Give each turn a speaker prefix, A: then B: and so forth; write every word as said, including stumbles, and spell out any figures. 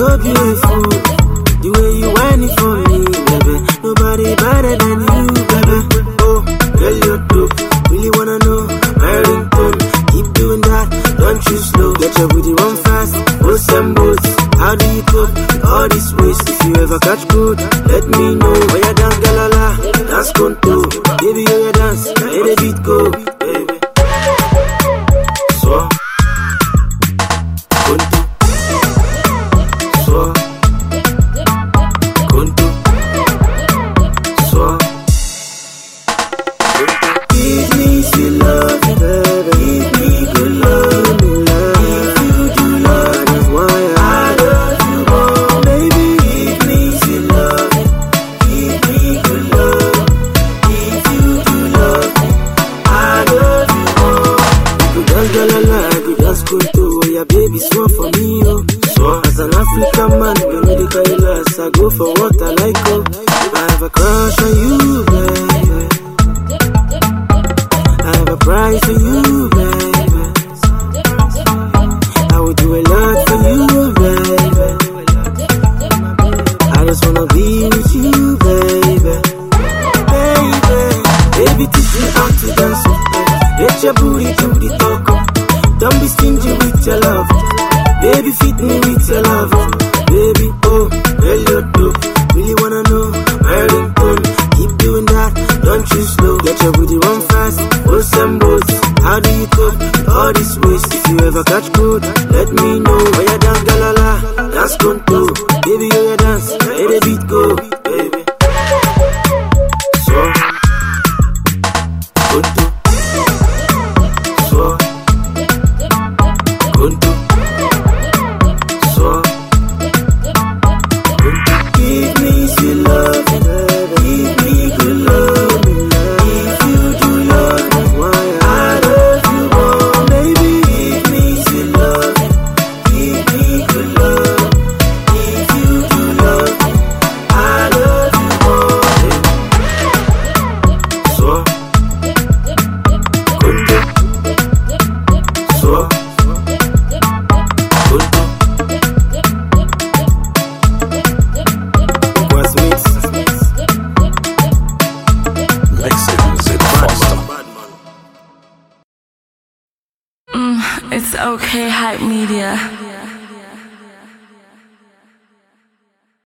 A: so beautiful. The way you whine it for me, baby. Nobody better than you, baby. Oh, girl, you're dope. Really wanna know my ringtone. Keep doing that, don't you slow. Get your booty run fast, both and both. How do you cope with all this waste? If you ever catch good, let me know. When you dance, galala, dance conto. Baby, you your dance, let the beat go, baby. So, conto. So, conto. So, give me sweet love, baby. Give me good love, give me love. If you do love, that's why I love you more, baby. Give me sweet love, give me good love. If you do love me, I love you more. I could dance galala, I could dance conto. Yeah, baby, swan for me, oh. So, as an African man, when we the Kailas, I go for what I like, oh. I have a crush on you, baby. I have a price for you, baby. I would do a lot for you, baby. I just wanna be with you, baby. Baby, baby, teach me how to dance. Let your booty do the talk. Don't be stingy with your love. Baby, fit me with your love. Baby, oh, girl, you're dope. Really wanna know my ringtone. Keep doing that, don't you slow. Get your booty run fast, both and both. How do you cope with all this waste? If you ever catch good, let me know. When you dance, galala, dance conto. Baby, you your dance, let the beat go, baby. So, conto. So, conto. So, conto. Give me sweet love, baby. Give me good love. If you do love me, why I love you more, baby. Give me sweet love, give me good love. If you do love me, I love you more, baby. So, conto. So, conto. What's mix?
B: Mixing Zed Foster.
C: Mm, it's okay, Hype Media.